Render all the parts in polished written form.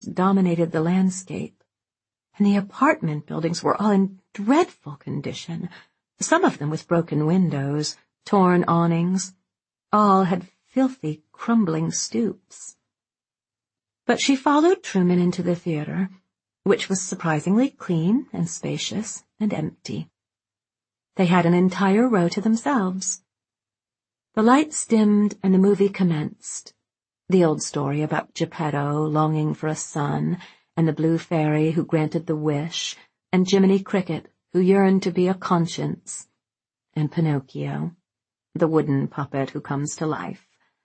dominated the landscape, and the apartment buildings were all in dreadful condition, some of them with broken windows, torn awnings. All had filthy, crumbling stoops. But she followed Truman into the theater, which was surprisingly clean and spacious and empty. They had an entire row to themselves. The lights dimmed and the movie commenced. The old story about Geppetto longing for a son, and the blue fairy who granted the wish, and Jiminy Cricket who yearned to be a conscience, and Pinocchio, the wooden puppet who comes to life.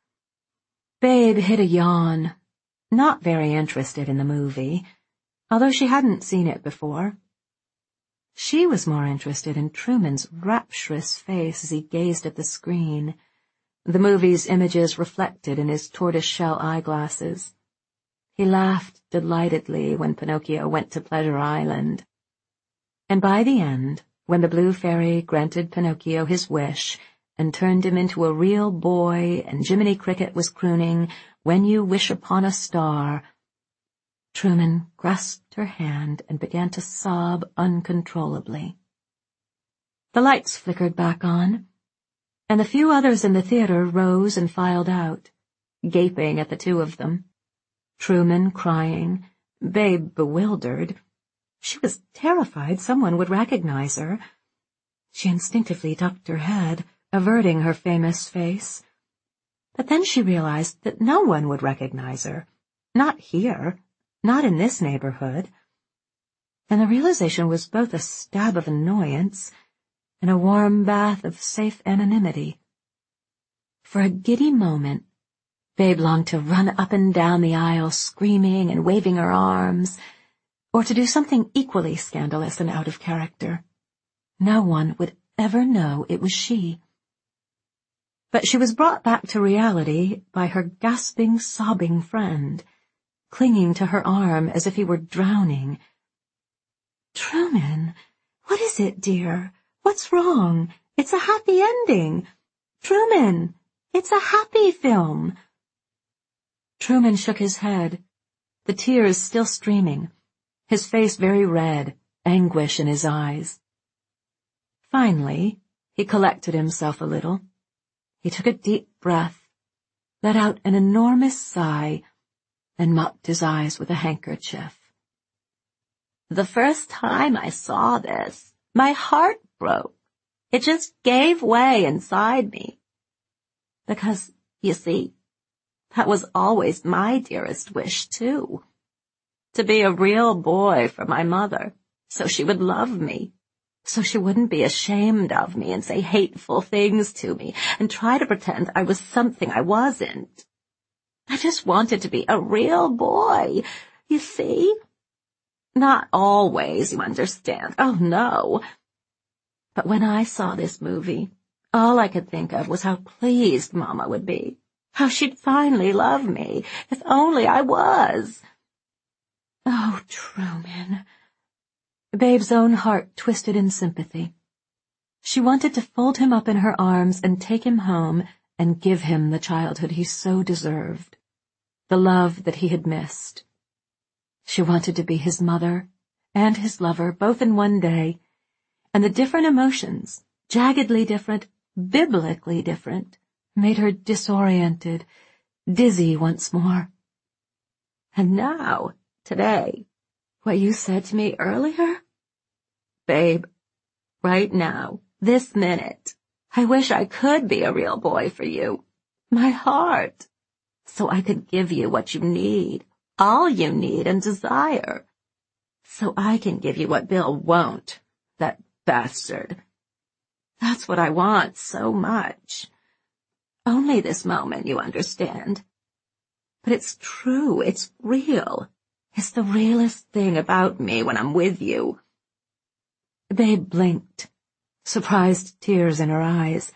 Babe hid a yawn, not very interested in the movie, although she hadn't seen it before. She was more interested in Truman's rapturous face as he gazed at the screen, the movie's images reflected in his tortoise-shell eyeglasses. He laughed delightedly when Pinocchio went to Pleasure Island. And by the end, when the blue fairy granted Pinocchio his wish and turned him into a real boy, and Jiminy Cricket was crooning, "When you wish upon a star," Truman grasped her hand and began to sob uncontrollably. The lights flickered back on, and the few others in the theater rose and filed out, gaping at the two of them. Truman crying, Babe bewildered. She was terrified someone would recognize her. She instinctively ducked her head, averting her famous face. But then she realized that no one would recognize her. Not here, not in this neighborhood. And the realization was both a stab of annoyance and a warm bath of safe anonymity. For a giddy moment, Babe longed to run up and down the aisle screaming and waving her arms, or to do something equally scandalous and out of character. No one would ever know it was she. But she was brought back to reality by her gasping, sobbing friend, clinging to her arm as if he were drowning. "Truman, what is it, dear? What's wrong? It's a happy ending. Truman, it's a happy film." Truman shook his head, the tears still streaming, his face very red, anguish in his eyes. Finally, he collected himself a little. He took a deep breath, let out an enormous sigh, and mopped his eyes with a handkerchief. "The first time I saw this, my heart broke. It just gave way inside me. Because, you see, that was always my dearest wish, too. To be a real boy for my mother, so she would love me, so she wouldn't be ashamed of me and say hateful things to me and try to pretend I was something I wasn't. I just wanted to be a real boy, you see? Not always, you understand. Oh, no. But when I saw this movie, all I could think of was how pleased Mama would be, how she'd finally love me, if only I was." Oh, Truman. Babe's own heart twisted in sympathy. She wanted to fold him up in her arms and take him home and give him the childhood he so deserved, the love that he had missed. She wanted to be his mother and his lover both in one day, and the different emotions, jaggedly different, biblically different, made her disoriented, dizzy once more. And now, today, what you said to me earlier? Babe, right now, this minute, I wish I could be a real boy for you, my heart, so I could give you what you need, all you need and desire, so I can give you what Bill won't, that bastard. That's what I want so much. Only this moment, you understand. But it's true, it's real. It's the realest thing about me when I'm with you." Babe blinked, surprised tears in her eyes.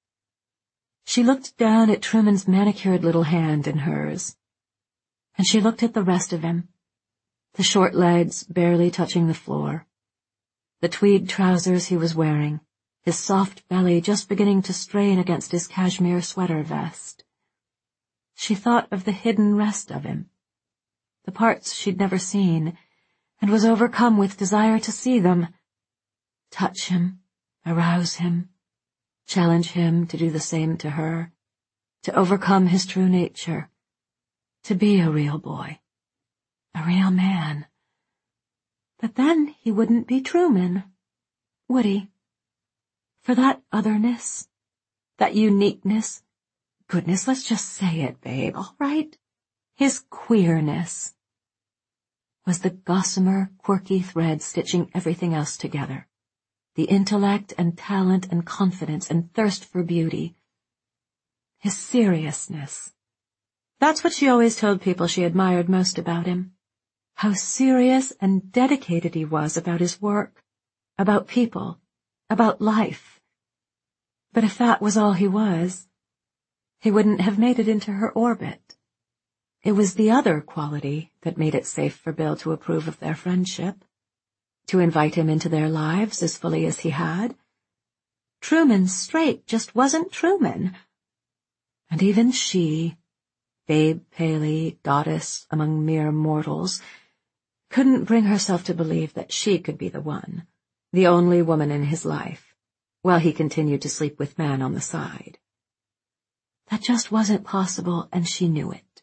She looked down at Truman's manicured little hand in hers, and she looked at the rest of him, the short legs barely touching the floor, the tweed trousers he was wearing, his soft belly just beginning to strain against his cashmere sweater vest. She thought of the hidden rest of him, the parts she'd never seen, and was overcome with desire to see them, touch him, arouse him, challenge him to do the same to her, to overcome his true nature, to be a real boy, a real man. But then he wouldn't be Truman, would he? For that otherness, that uniqueness, goodness, let's just say it, babe, all right? His queerness was the gossamer, quirky thread stitching everything else together. The intellect and talent and confidence and thirst for beauty. His seriousness. That's what she always told people she admired most about him. How serious and dedicated he was about his work, about people, about life. But if that was all he was, he wouldn't have made it into her orbit. It was the other quality that made it safe for Bill to approve of their friendship, to invite him into their lives as fully as he had. Truman Straight just wasn't Truman. And even she, Babe Paley, goddess among mere mortals, couldn't bring herself to believe that she could be the one, the only woman in his life, while he continued to sleep with men on the side. That just wasn't possible, and she knew it.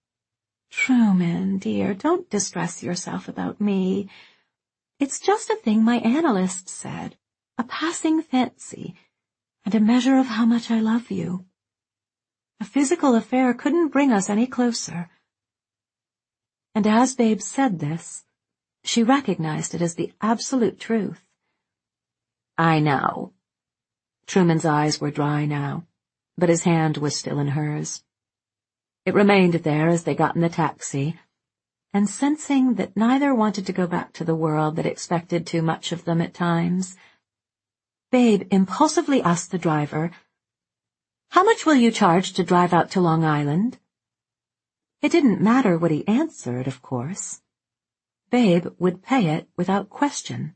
Truman, dear, don't distress yourself about me. It's just a thing my analyst said, a passing fancy, and a measure of how much I love you. A physical affair couldn't bring us any closer. And as Babe said this, she recognized it as the absolute truth. I know. Truman's eyes were dry now, but his hand was still in hers. It remained there as they got in the taxi, and sensing that neither wanted to go back to the world that expected too much of them at times, Babe impulsively asked the driver, "How much will you charge to drive out to Long Island?" It didn't matter what he answered, of course. Babe would pay it without question.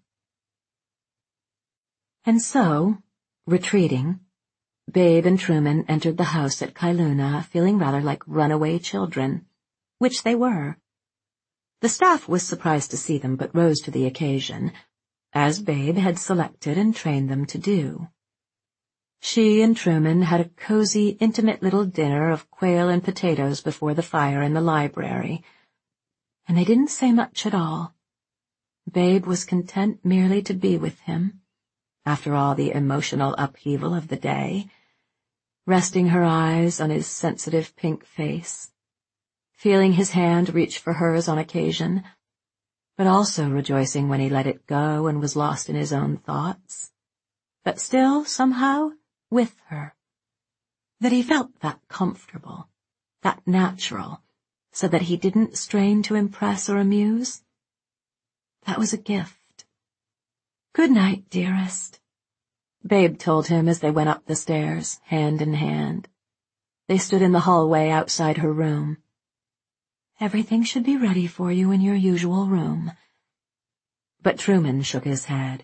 And so, retreating, Babe and Truman entered the house at Kailuna feeling rather like runaway children, which they were. The staff was surprised to see them, but rose to the occasion, as Babe had selected and trained them to do. She and Truman had a cozy, intimate little dinner of quail and potatoes before the fire in the library, and they didn't say much at all. Babe was content merely to be with him, after all the emotional upheaval of the day, resting her eyes on his sensitive pink face, feeling his hand reach for hers on occasion, but also rejoicing when he let it go and was lost in his own thoughts, but still, somehow, with her. That he felt that comfortable, that natural, so that he didn't strain to impress or amuse. That was a gift. "Good night, dearest," Babe told him as they went up the stairs, hand in hand. They stood in the hallway outside her room. "Everything should be ready for you in your usual room." But Truman shook his head.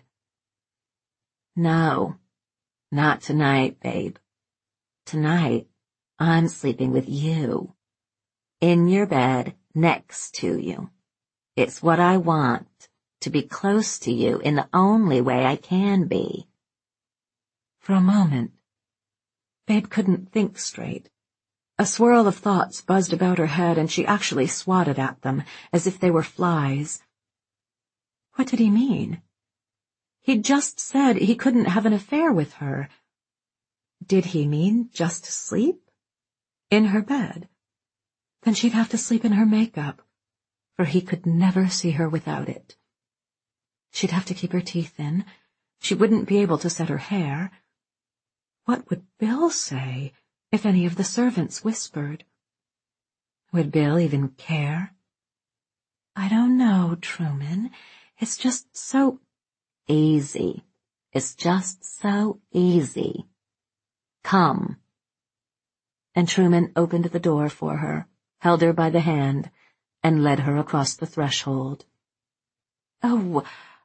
"No, not tonight, Babe. Tonight, I'm sleeping with you. In your bed, next to you. It's what I want, to be close to you in the only way I can be." For a moment, Babe couldn't think straight. A swirl of thoughts buzzed about her head, and she actually swatted at them, as if they were flies. What did he mean? He'd just said he couldn't have an affair with her. Did he mean just sleep? In her bed? Then she'd have to sleep in her makeup, for he could never see her without it. She'd have to keep her teeth in. She wouldn't be able to set her hair. What would Bill say if any of the servants whispered? Would Bill even care? "I don't know, Truman. It's just so easy. It's just so easy. Come." And Truman opened the door for her, held her by the hand, and led her across the threshold. "Oh,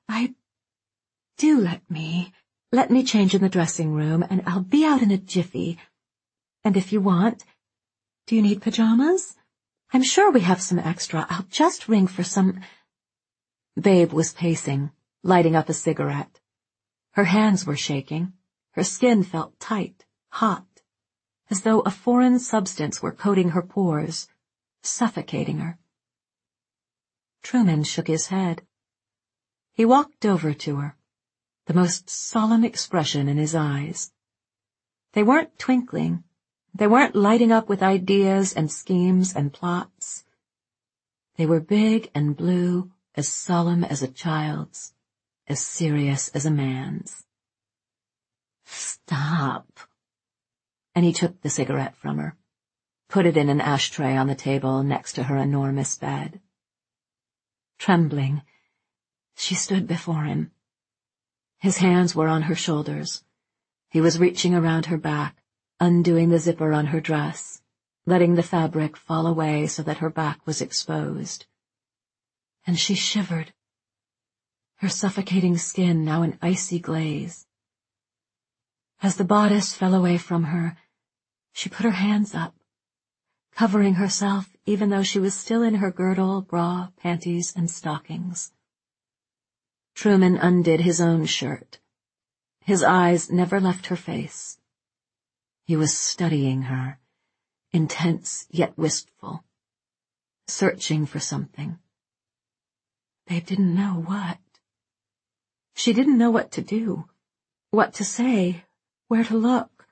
do let me change in the dressing room, and I'll be out in a jiffy. And if you want, do you need pajamas? I'm sure we have some extra. I'll just ring for some—" Babe was pacing, lighting up a cigarette. Her hands were shaking. Her skin felt tight, hot, as though a foreign substance were coating her pores, suffocating her. Truman shook his head. He walked over to her, the most solemn expression in his eyes. They weren't twinkling. They weren't lighting up with ideas and schemes and plots. They were big and blue, as solemn as a child's, as serious as a man's. "Stop." And he took the cigarette from her, put it in an ashtray on the table next to her enormous bed. Trembling, she stood before him. His hands were on her shoulders. He was reaching around her back, undoing the zipper on her dress, letting the fabric fall away so that her back was exposed. And she shivered, her suffocating skin now an icy glaze. As the bodice fell away from her, she put her hands up, covering herself even though she was still in her girdle, bra, panties, and stockings. Truman undid his own shirt. His eyes never left her face. He was studying her, intense yet wistful, searching for something. Babe didn't know what. She didn't know what to do, what to say, where to look.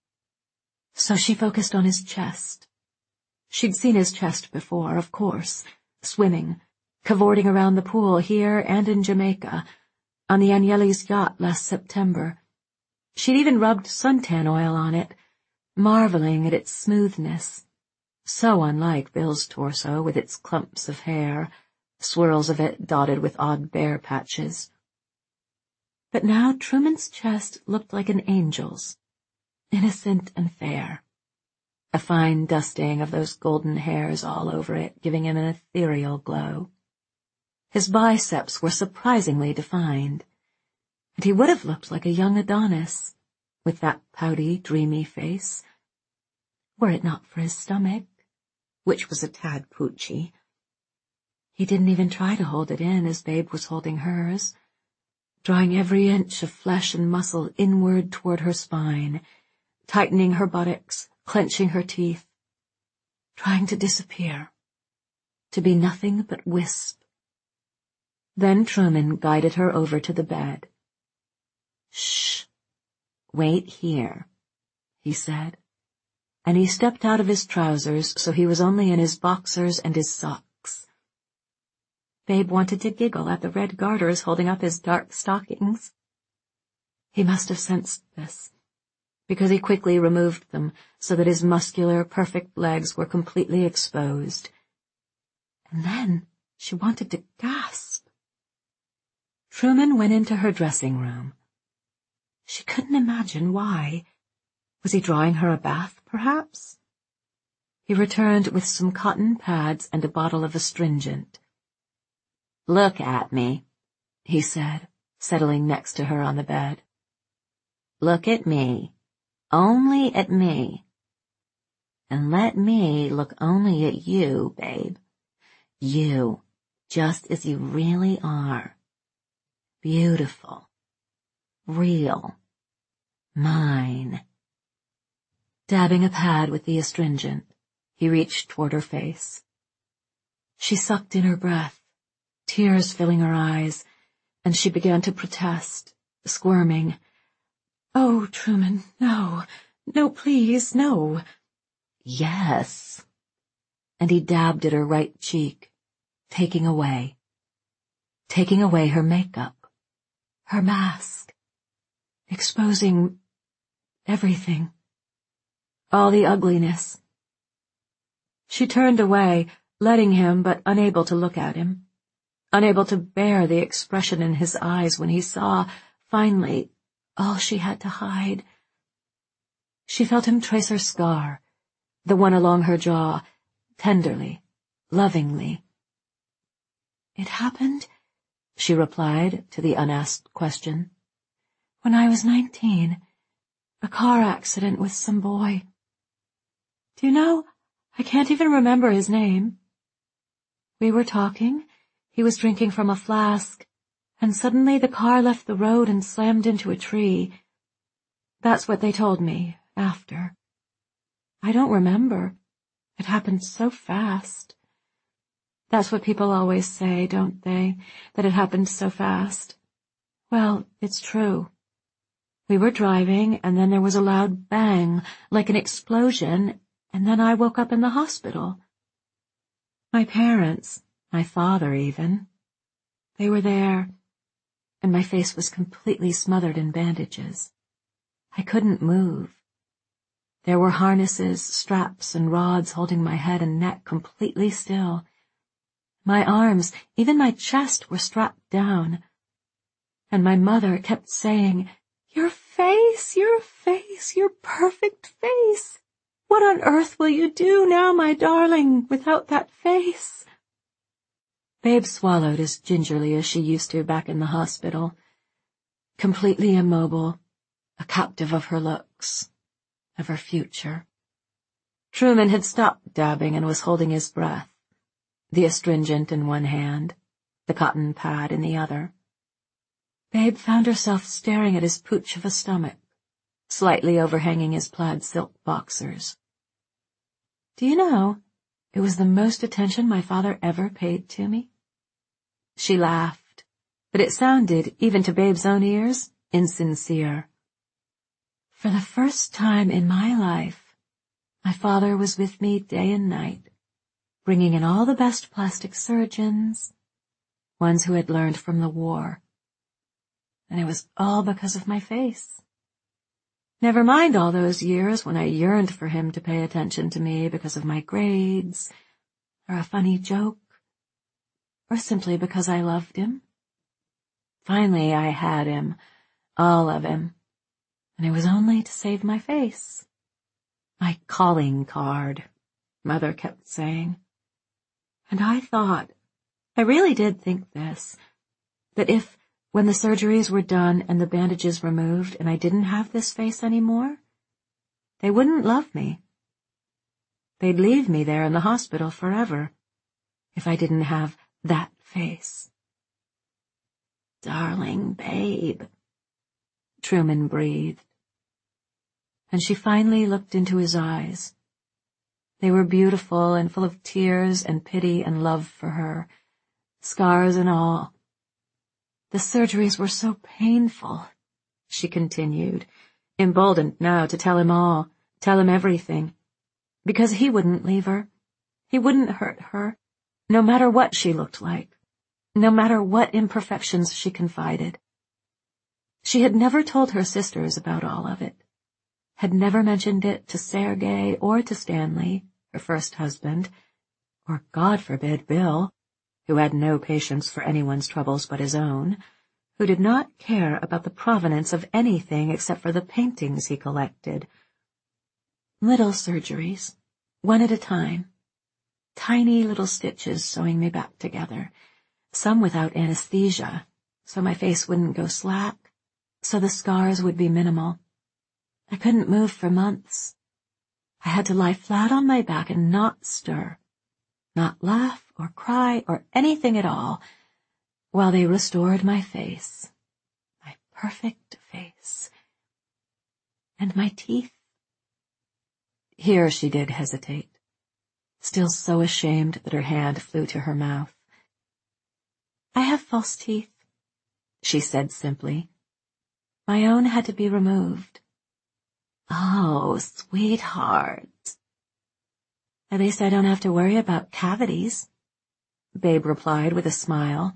So she focused on his chest. She'd seen his chest before, of course, swimming, cavorting around the pool here and in Jamaica, on the Agnelli's yacht last September. She'd even rubbed suntan oil on it, marveling at its smoothness, so unlike Bill's torso with its clumps of hair, swirls of it dotted with odd bare patches. But now Truman's chest looked like an angel's, innocent and fair, a fine dusting of those golden hairs all over it giving him an ethereal glow. His biceps were surprisingly defined, and he would have looked like a young Adonis, with that pouty, dreamy face, were it not for his stomach, which was a tad poochy. He didn't even try to hold it in as Babe was holding hers, drawing every inch of flesh and muscle inward toward her spine, tightening her buttocks, clenching her teeth, trying to disappear, to be nothing but wisp. Then Truman guided her over to the bed. "Shh, wait here," he said, and he stepped out of his trousers so he was only in his boxers and his socks. Babe wanted to giggle at the red garters holding up his dark stockings. He must have sensed this, because he quickly removed them so that his muscular, perfect legs were completely exposed. And then she wanted to gasp. Truman went into her dressing room. She couldn't imagine why. Was he drawing her a bath, perhaps? He returned with some cotton pads and a bottle of astringent. "Look at me," he said, settling next to her on the bed. "Look at me. Only at me. And let me look only at you, babe. You, just as you really are. Beautiful. Real. Mine." Dabbing a pad with the astringent, he reached toward her face. She sucked in her breath, tears filling her eyes, and she began to protest, squirming. "Oh, Truman, no. No, please, no." "Yes." And he dabbed at her right cheek, taking away her makeup, her mask, exposing everything, all the ugliness. She turned away, letting him but unable to look at him, unable to bear the expression in his eyes when he saw, finally, all she had to hide. She felt him trace her scar, the one along her jaw, tenderly, lovingly. "It happened," she replied to the unasked question, "when I was 19, a car accident with some boy. Do you know, I can't even remember his name. We were talking, he was drinking from a flask, and suddenly the car left the road and slammed into a tree. That's what they told me, after. I don't remember. It happened so fast. That's what people always say, don't they, that it happened so fast? Well, it's true. We were driving, and then there was a loud bang, like an explosion, and then I woke up in the hospital. My parents, my father even, they were there, and my face was completely smothered in bandages. I couldn't move. There were harnesses, straps, and rods holding my head and neck completely still. My arms, even my chest, were strapped down. And my mother kept saying, "Your face, your face, your perfect face. What on earth will you do now, my darling, without that face?" Babe swallowed as gingerly as she used to back in the hospital, completely immobile, a captive of her looks, of her future. Truman had stopped dabbing and was holding his breath, the astringent in one hand, the cotton pad in the other. Babe found herself staring at his pooch of a stomach, slightly overhanging his plaid silk boxers. Do you know, it was the most attention my father ever paid to me? She laughed, but it sounded, even to Babe's own ears, insincere. For the first time in my life, my father was with me day and night, bringing in all the best plastic surgeons, ones who had learned from the war. And it was all because of my face. Never mind all those years when I yearned for him to pay attention to me because of my grades, or a funny joke, or simply because I loved him. Finally I had him, all of him, and it was only to save my face. My calling card, Mother kept saying. And I thought, I really did think this, that if, when the surgeries were done and the bandages removed and I didn't have this face anymore, they wouldn't love me. They'd leave me there in the hospital forever if I didn't have that face. "Darling Babe," Truman breathed. And she finally looked into his eyes. They were beautiful and full of tears and pity and love for her, scars and all. "The surgeries were so painful," she continued, emboldened now to tell him all, tell him everything, because he wouldn't leave her. He wouldn't hurt her, no matter what she looked like, no matter what imperfections she confided. She had never told her sisters about all of it, had never mentioned it to Sergei or to Stanley, her first husband, or, God forbid, Bill, who had no patience for anyone's troubles but his own, who did not care about the provenance of anything except for the paintings he collected. Little surgeries, one at a time, tiny little stitches sewing me back together, some without anesthesia, so my face wouldn't go slack, so the scars would be minimal. I couldn't move for months. I had to lie flat on my back and not stir, not laugh or cry or anything at all, while they restored my face, my perfect face, and my teeth. Here she did hesitate, still so ashamed that her hand flew to her mouth. "I have false teeth," she said simply. "My own had to be removed." "Oh, sweetheart." "At least I don't have to worry about cavities," Babe replied with a smile.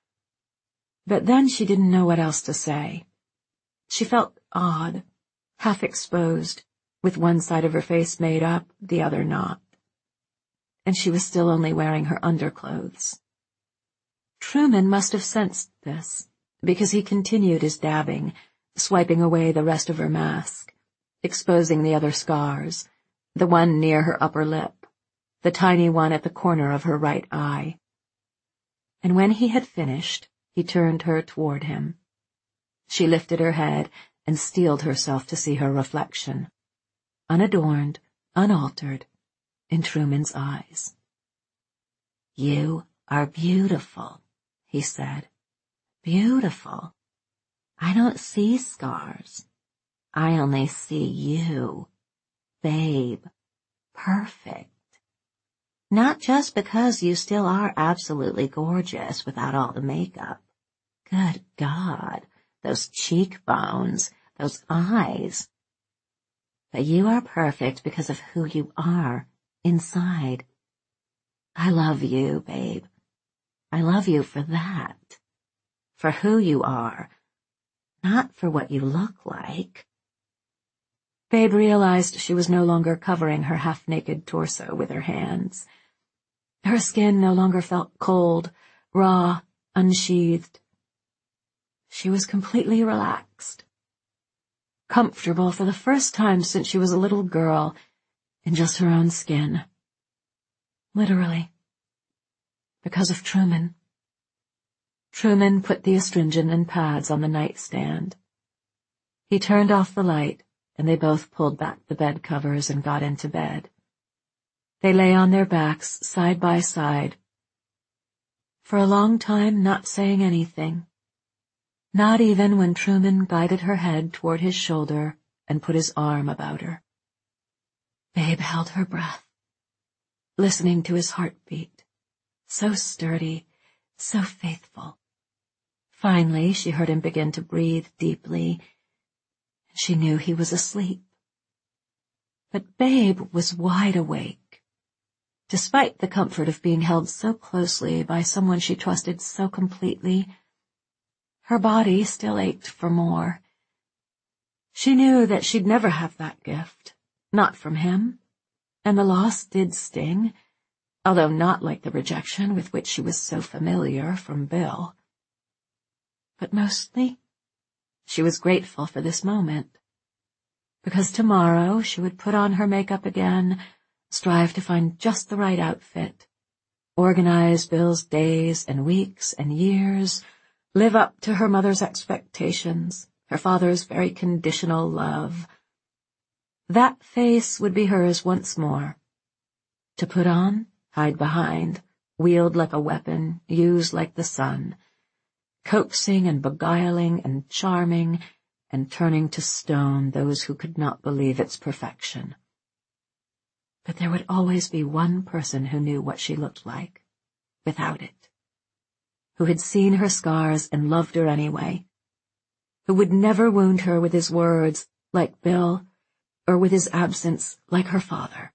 But then she didn't know what else to say. She felt odd, half exposed, with one side of her face made up, the other not. And she was still only wearing her underclothes. Truman must have sensed this, because he continued his dabbing, swiping away the rest of her mask, exposing the other scars, the one near her upper lip, the tiny one at the corner of her right eye. And when he had finished, he turned her toward him. She lifted her head and steeled herself to see her reflection. Unadorned, unaltered, in Truman's eyes. "You are beautiful," he said. "Beautiful. I don't see scars. I only see you, babe, perfect. Not just because you still are absolutely gorgeous without all the makeup. Good God, those cheekbones, those eyes. But you are perfect because of who you are inside. I love you, babe. I love you for that. For who you are, not for what you look like." Babe realized she was no longer covering her half-naked torso with her hands. Her skin no longer felt cold, raw, unsheathed. She was completely relaxed, comfortable for the first time since she was a little girl, in just her own skin. Literally. Because of Truman. Truman put the astringent and pads on the nightstand. He turned off the light, and they both pulled back the bed covers and got into bed. They lay on their backs, side by side, for a long time not saying anything, not even when Truman guided her head toward his shoulder and put his arm about her. Babe held her breath, listening to his heartbeat, so sturdy, so faithful. Finally, she heard him begin to breathe deeply. She knew he was asleep. But Babe was wide awake, despite the comfort of being held so closely by someone she trusted so completely. Her body still ached for more. She knew that she'd never have that gift, not from him, and the loss did sting, although not like the rejection with which she was so familiar from Bill. But mostly, she was grateful for this moment, because tomorrow she would put on her makeup again, strive to find just the right outfit, organize Bill's days and weeks and years, live up to her mother's expectations, her father's very conditional love. That face would be hers once more. To put on, hide behind, wield like a weapon, use like the sun, coaxing and beguiling and charming, and turning to stone those who could not believe its perfection. But there would always be one person who knew what she looked like, without it, who had seen her scars and loved her anyway, who would never wound her with his words, like Bill, or with his absence, like her father.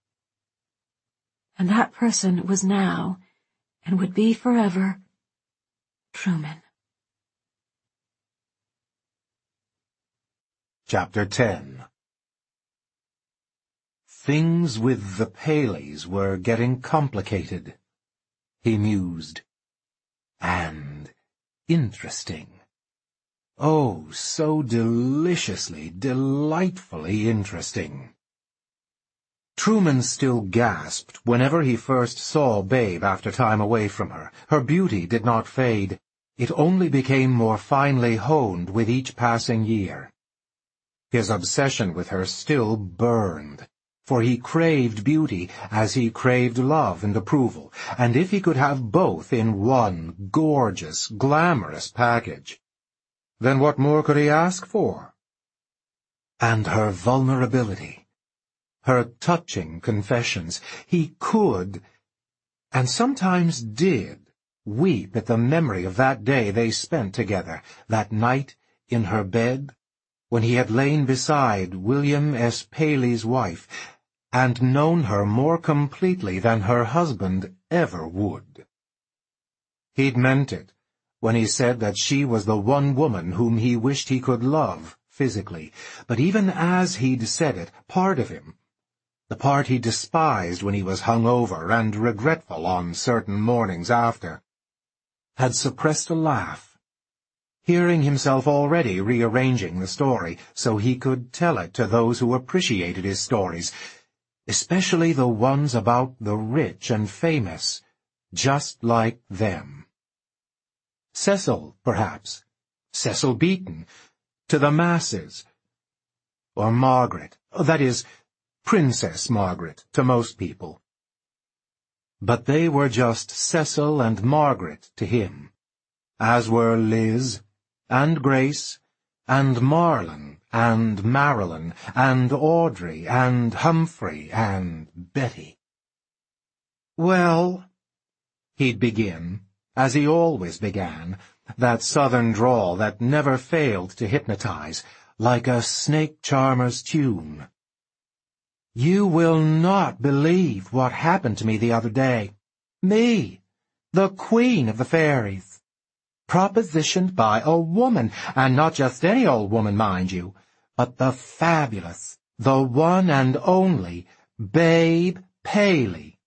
And that person was now, and would be forever, Truman. Chapter 10. Things with the Paleys were getting complicated, he mused. And interesting. Oh, so deliciously, delightfully interesting. Truman still gasped whenever he first saw Babe after time away from her. Her beauty did not fade. It only became more finely honed with each passing year. His obsession with her still burned, for he craved beauty as he craved love and approval, and if he could have both in one gorgeous, glamorous package, then what more could he ask for? And her vulnerability, her touching confessions, he could, and sometimes did, weep at the memory of that day they spent together, that night in her bed, when he had lain beside William S. Paley's wife, and known her more completely than her husband ever would. He'd meant it when he said that she was the one woman whom he wished he could love physically, but even as he'd said it, part of him, the part he despised when he was hung over and regretful on certain mornings after, had suppressed a laugh, hearing himself already rearranging the story so he could tell it to those who appreciated his stories, especially the ones about the rich and famous, just like them. Cecil, perhaps, Cecil Beaton, to the masses, or Margaret, that is, Princess Margaret, to most people, But they were just Cecil and Margaret to him, as were Liz, and Grace, and Marlon, and Marilyn, and Audrey, and Humphrey, and Betty. "Well," he'd begin, as he always began, that southern drawl that never failed to hypnotize, like a snake charmer's tune. "You will not believe what happened to me the other day. Me, the queen of the fairies. Propositioned by a woman, and not just any old woman, mind you, but the fabulous, the one and only Babe Paley.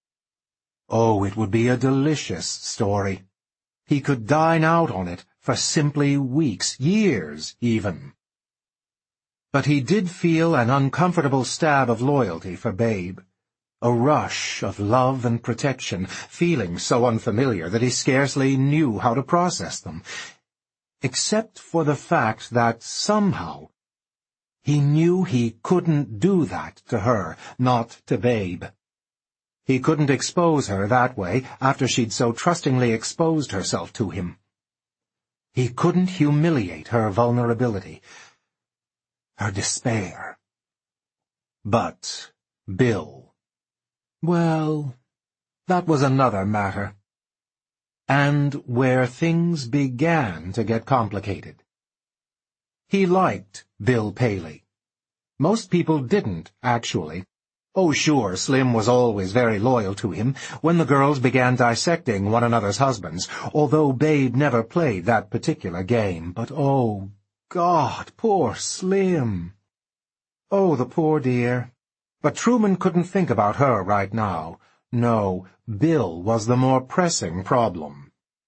Oh, it would be a delicious story. He could dine out on it for simply weeks, years even. But he did feel an uncomfortable stab of loyalty for Babe, a rush of love and protection, feelings so unfamiliar that he scarcely knew how to process them, except for the fact that somehow he knew he couldn't do that to her, not to Babe. He couldn't expose her that way after she'd so trustingly exposed herself to him. He couldn't humiliate her vulnerability, her despair. But Bill, well, that was another matter. And where things began to get complicated. He liked Bill Paley. Most people didn't, actually. Oh, sure, Slim was always very loyal to him when the girls began dissecting one another's husbands, although Babe never played that particular game. But oh, God, poor Slim. Oh, the poor dear. But Truman couldn't think about her right now. No, Bill was the more pressing problem.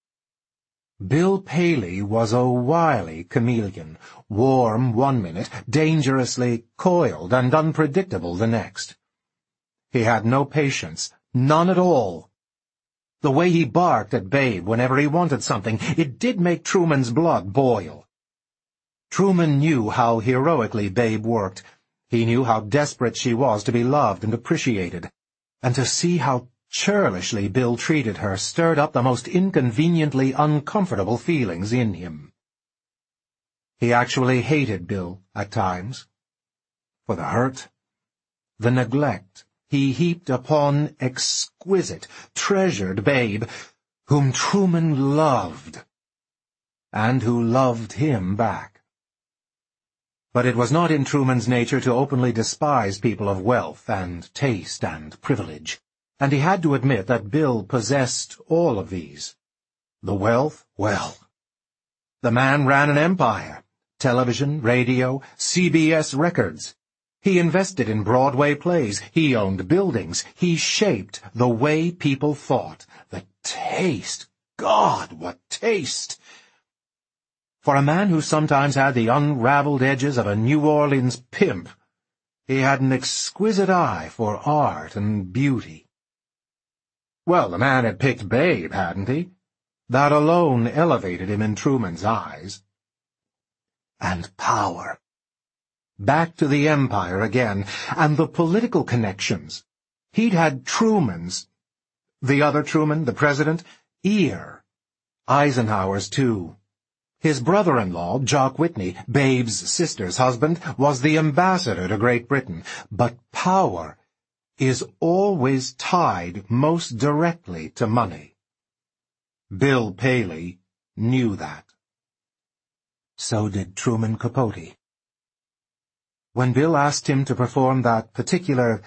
Bill Paley was a wily chameleon, warm one minute, dangerously coiled and unpredictable the next. He had no patience, none at all. The way he barked at Babe whenever he wanted something, it did make Truman's blood boil. Truman knew how heroically Babe worked. He knew how desperate she was to be loved and appreciated, and to see how churlishly Bill treated her stirred up the most inconveniently uncomfortable feelings in him. He actually hated Bill at times, for the hurt, the neglect he heaped upon exquisite, treasured Babe, whom Truman loved, and who loved him back. But it was not in Truman's nature to openly despise people of wealth and taste and privilege, and he had to admit that Bill possessed all of these. The wealth, well, the man ran an empire, television, radio, CBS records. He invested in Broadway plays, he owned buildings, he shaped the way people thought. The taste, God, what taste! For a man who sometimes had the unraveled edges of a New Orleans pimp, he had an exquisite eye for art and beauty. Well, the man had picked Babe, hadn't he? That alone elevated him in Truman's eyes. And power. Back to the empire again, and the political connections. He'd had Truman's, the other Truman, the president, ear. Eisenhower's too. His brother-in-law, Jock Whitney, Babe's sister's husband, was the ambassador to Great Britain. But power is always tied most directly to money. Bill Paley knew that. So did Truman Capote. When Bill asked him to perform that particular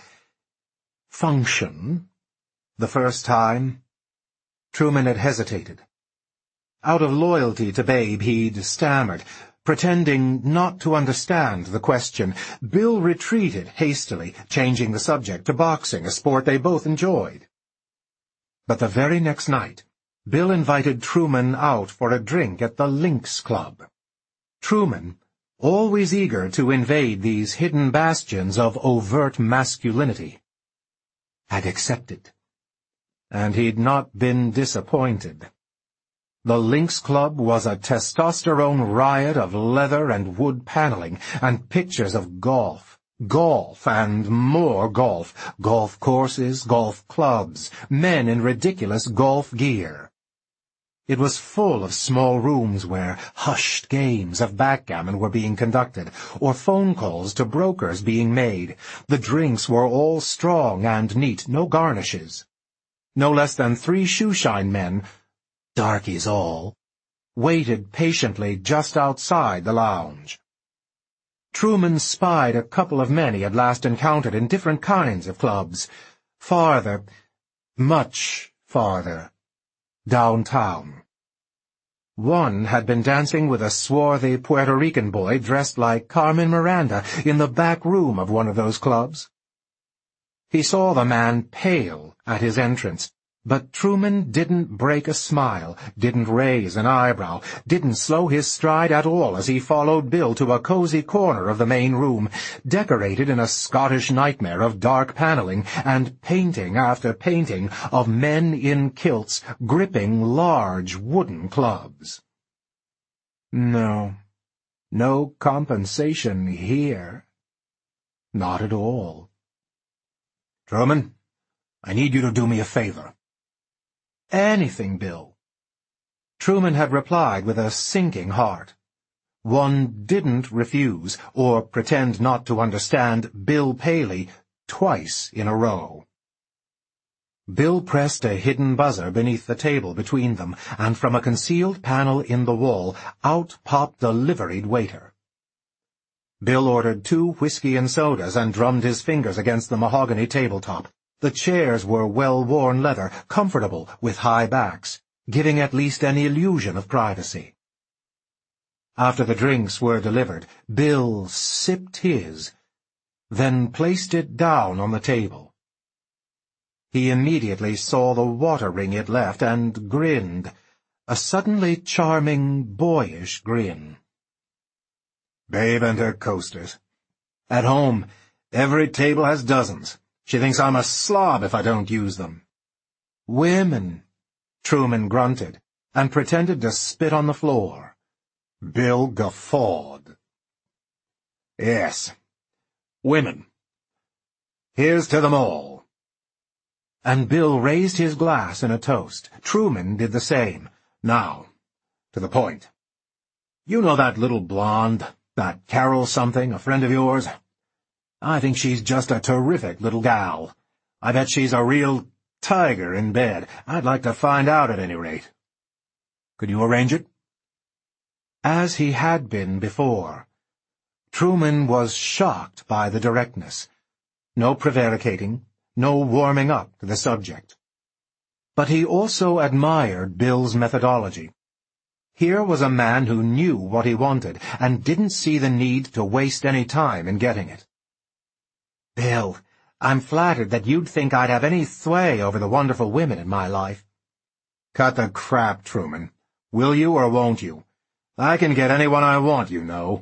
function the first time, Truman had hesitated. Out of loyalty to Babe, he'd stammered, pretending not to understand the question. Bill retreated hastily, changing the subject to boxing, a sport they both enjoyed. But the very next night, Bill invited Truman out for a drink at the Lynx Club. Truman, always eager to invade these hidden bastions of overt masculinity, had accepted. And he'd not been disappointed. The Lynx Club was a testosterone riot of leather and wood paneling and pictures of golf, Golf and more golf. Golf courses, golf clubs, men in ridiculous golf gear. It was full of small rooms where hushed games of backgammon were being conducted, or phone calls to brokers being made. The drinks were all strong and neat, no garnishes. No less than 3 shoeshine men, darkies all, waited patiently just outside the lounge. Truman spied a couple of men he had last encountered in different kinds of clubs, farther, much farther, downtown. One had been dancing with a swarthy Puerto Rican boy dressed like Carmen Miranda in the back room of one of those clubs. He saw the man pale at his entrance, but Truman didn't break a smile, didn't raise an eyebrow, didn't slow his stride at all as he followed Bill to a cozy corner of the main room, decorated in a Scottish nightmare of dark paneling and painting after painting of men in kilts gripping large wooden clubs. No compensation here. Not at all. Truman, I need you to do me a favor. Anything, Bill. Truman had replied with a sinking heart. One didn't refuse, or pretend not to understand, Bill Paley twice in a row. Bill pressed a hidden buzzer beneath the table between them, and from a concealed panel in the wall, out popped the liveried waiter. Bill ordered 2 whiskey and sodas and drummed his fingers against the mahogany tabletop. The chairs were well-worn leather, comfortable, with high backs, giving at least an illusion of privacy. After the drinks were delivered, Bill sipped his, then placed it down on the table. He immediately saw the water ring it left and grinned, a suddenly charming, boyish grin. Babe and her coasters. At home, every table has dozens. She thinks I'm a slob if I don't use them. Women, Truman grunted, and pretended to spit on the floor. Bill guffawed. Yes, women. Here's to them all. And Bill raised his glass in a toast. Truman did the same. Now, to the point. You know that little blonde, that Carol something, a friend of yours? I think she's just a terrific little gal. I bet she's a real tiger in bed. I'd like to find out at any rate. Could you arrange it? As he had been before, Truman was shocked by the directness. No prevaricating, no warming up to the subject. But he also admired Bill's methodology. Here was a man who knew what he wanted and didn't see the need to waste any time in getting it. Bill, I'm flattered that you'd think I'd have any sway over the wonderful women in my life. Cut the crap, Truman. Will you or won't you? I can get anyone I want, you know.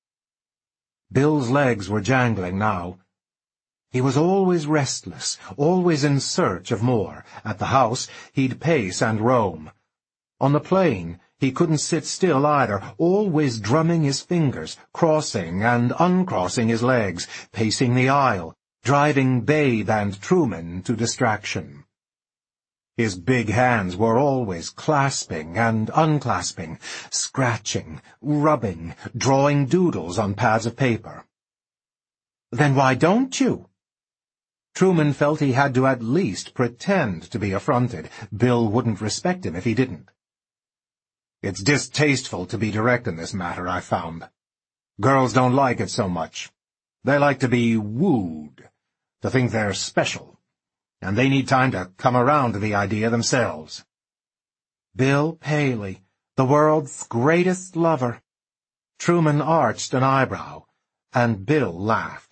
Bill's legs were jangling now. He was always restless, always in search of more. At the house, he'd pace and roam. On the plane, he couldn't sit still either, always drumming his fingers, crossing and uncrossing his legs, pacing the aisle, driving Babe and Truman to distraction. His big hands were always clasping and unclasping, scratching, rubbing, drawing doodles on pads of paper. Then why don't you? Truman felt he had to at least pretend to be affronted. Bill wouldn't respect him if he didn't. It's distasteful to be direct in this matter, I found. Girls don't like it so much. They like to be wooed, to think they're special, and they need time to come around to the idea themselves. Bill Paley, the world's greatest lover. Truman arched an eyebrow, and Bill laughed.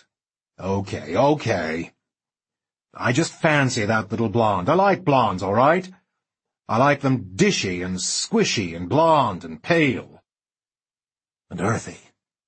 Okay. I just fancy that little blonde. I like blondes, all right? I like them dishy and squishy and blonde and pale. And earthy.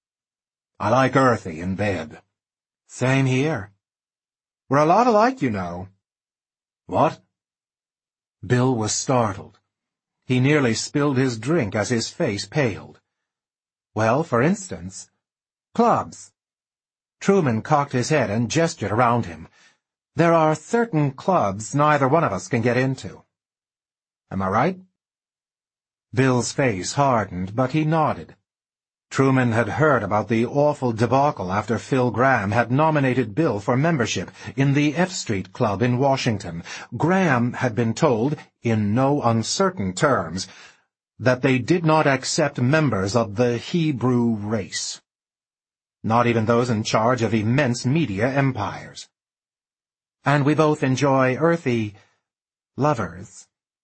I like earthy in bed. Same here. We're a lot alike, you know. What? Bill was startled. He nearly spilled his drink as his face paled. Well, for instance, clubs. Truman cocked his head and gestured around him. "There are certain clubs neither one of us can get into. Am I right?" Bill's face hardened, but he nodded. Truman had heard about the awful debacle after Phil Graham had nominated Bill for membership in the F Street Club in Washington. Graham had been told, in no uncertain terms, that they did not accept members of the Hebrew race. Not even those in charge of immense media empires. "And we both enjoy earthy lovers."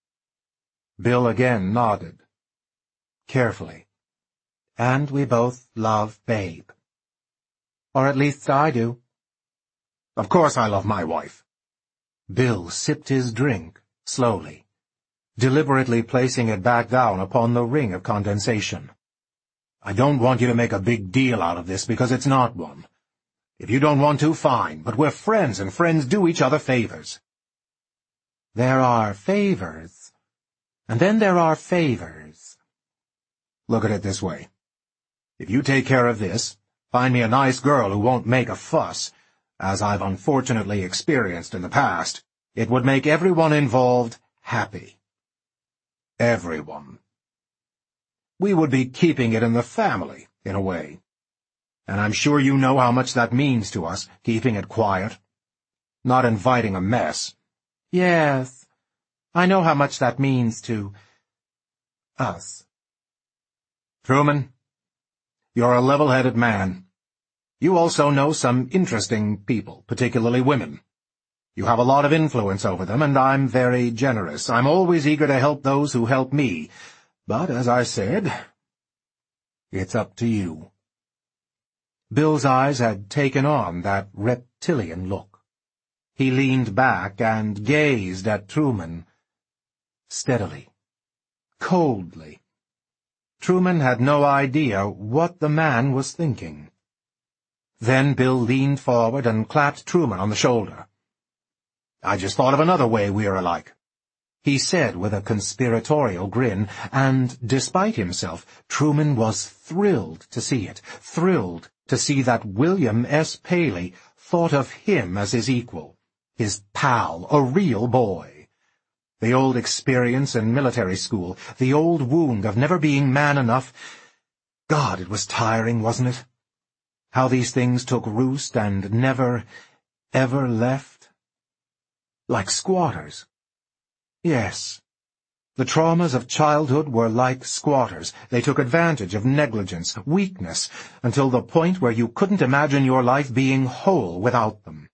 Bill again nodded. Carefully. "And we both love Babe. Or at least I do." "Of course I love my wife." Bill sipped his drink, slowly, deliberately placing it back down upon the ring of condensation. "I don't want you to make a big deal out of this because it's not one. If you don't want to, fine, but we're friends and friends do each other favors." "There are favors, and then there are favors." "Look at it this way. If you take care of this, find me a nice girl who won't make a fuss, as I've unfortunately experienced in the past, it would make everyone involved happy. Everyone. We would be keeping it in the family, in a way. And I'm sure you know how much that means to us, keeping it quiet. Not inviting a mess." "Yes, I know how much that means to us." "Truman, you're a level-headed man. You also know some interesting people, particularly women. You have a lot of influence over them, and I'm very generous. I'm always eager to help those who help me. But, as I said, it's up to you." Bill's eyes had taken on that reptilian look. He leaned back and gazed at Truman steadily, coldly. Truman had no idea what the man was thinking. Then Bill leaned forward and clapped Truman on the shoulder. "I just thought of another way we're alike," he said with a conspiratorial grin, and, despite himself, Truman was thrilled to see it, thrilled to see that William S. Paley thought of him as his equal, his pal, a real boy. The old experience in military school, the old wound of never being man enough. God, it was tiring, wasn't it? How these things took roost and never, ever left. Like squatters. Yes. The traumas of childhood were like squatters. They took advantage of negligence, weakness, until the point where you couldn't imagine your life being whole without them.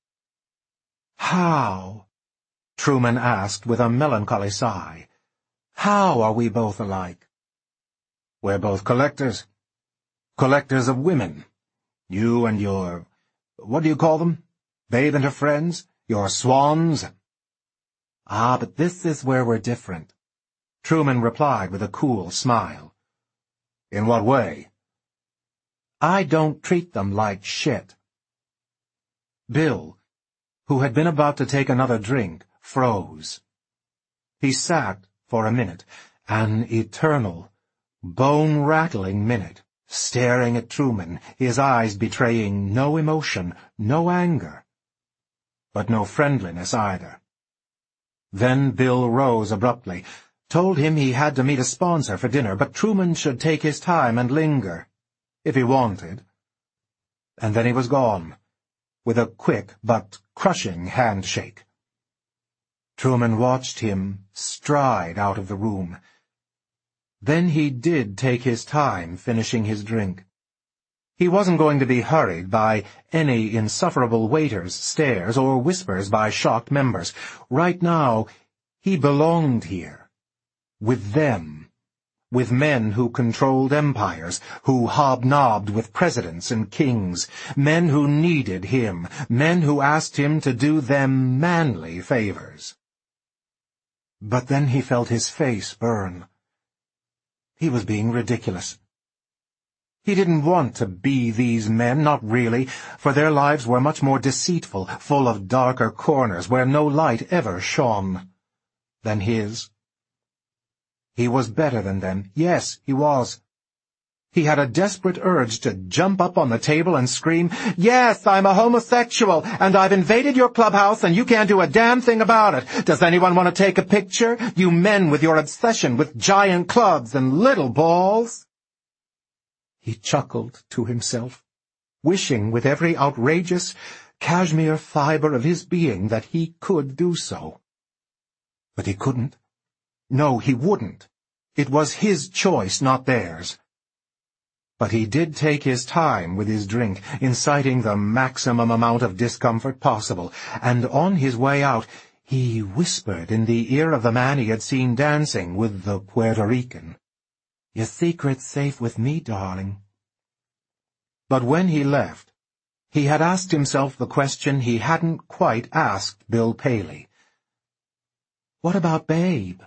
"How?" Truman asked with a melancholy sigh. "How are we both alike?" "We're both collectors. Collectors of women. You and your... what do you call them? Babe and her friends? Your swans?" "Ah, but this is where we're different," Truman replied with a cool smile. "In what way?" "I don't treat them like shit." Bill, who had been about to take another drink, froze. He sat for a minute, an eternal, bone-rattling minute, staring at Truman, his eyes betraying no emotion, no anger, but no friendliness either. Then Bill rose abruptly, told him he had to meet a sponsor for dinner, but Truman should take his time and linger, if he wanted. And then he was gone, with a quick but crushing handshake. Truman watched him stride out of the room. Then he did take his time finishing his drink. He wasn't going to be hurried by any insufferable waiters, stares, or whispers by shocked members. Right now, he belonged here. With them. With men who controlled empires, who hobnobbed with presidents and kings, men who needed him, men who asked him to do them manly favors. But then he felt his face burn. He was being ridiculous. He didn't want to be these men, not really, for their lives were much more deceitful, full of darker corners where no light ever shone, than his. He was better than them. Yes, he was. He had a desperate urge to jump up on the table and scream, "Yes, I'm a homosexual, and I've invaded your clubhouse, and you can't do a damn thing about it. Does anyone want to take a picture? You men with your obsession with giant clubs and little balls." He chuckled to himself, wishing with every outrageous cashmere fiber of his being that he could do so. But he couldn't. No, he wouldn't. It was his choice, not theirs. But he did take his time with his drink, inciting the maximum amount of discomfort possible, and on his way out he whispered in the ear of the man he had seen dancing with the Puerto Rican, "Your secret's safe with me, darling." But when he left, he had asked himself the question he hadn't quite asked Bill Paley. What about Babe?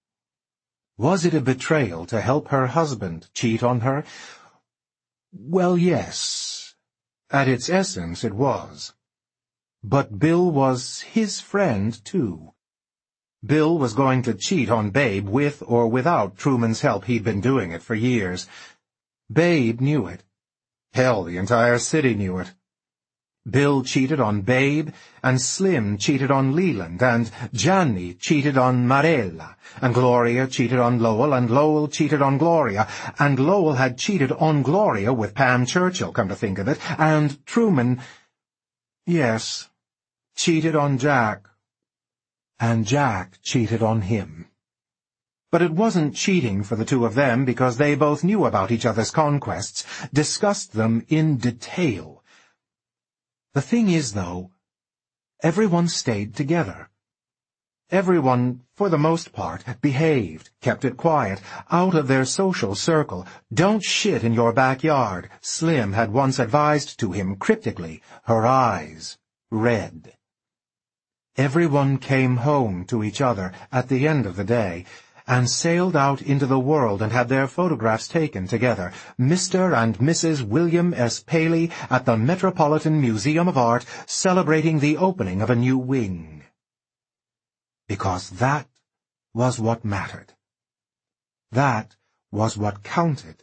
Was it a betrayal to help her husband cheat on her? Well, yes. At its essence, it was. But Bill was his friend, too. Bill was going to cheat on Babe with or without Truman's help. He'd been doing it for years. Babe knew it. Hell, the entire city knew it. Bill cheated on Babe, and Slim cheated on Leland, and Gianni cheated on Marella, and Gloria cheated on Lowell, and Lowell cheated on Gloria, and Lowell had cheated on Gloria with Pam Churchill, come to think of it, and Truman, yes, cheated on Jack, and Jack cheated on him. But it wasn't cheating for the two of them, because they both knew about each other's conquests, discussed them in detail. The thing is, though, everyone stayed together. Everyone, for the most part, behaved, kept it quiet, out of their social circle. "Don't shit in your backyard," Slim had once advised to him cryptically, her eyes red. Everyone came home to each other at the end of the day, and sailed out into the world and had their photographs taken together, Mr. and Mrs. William S. Paley at the Metropolitan Museum of Art, celebrating the opening of a new wing. Because that was what mattered. That was what counted.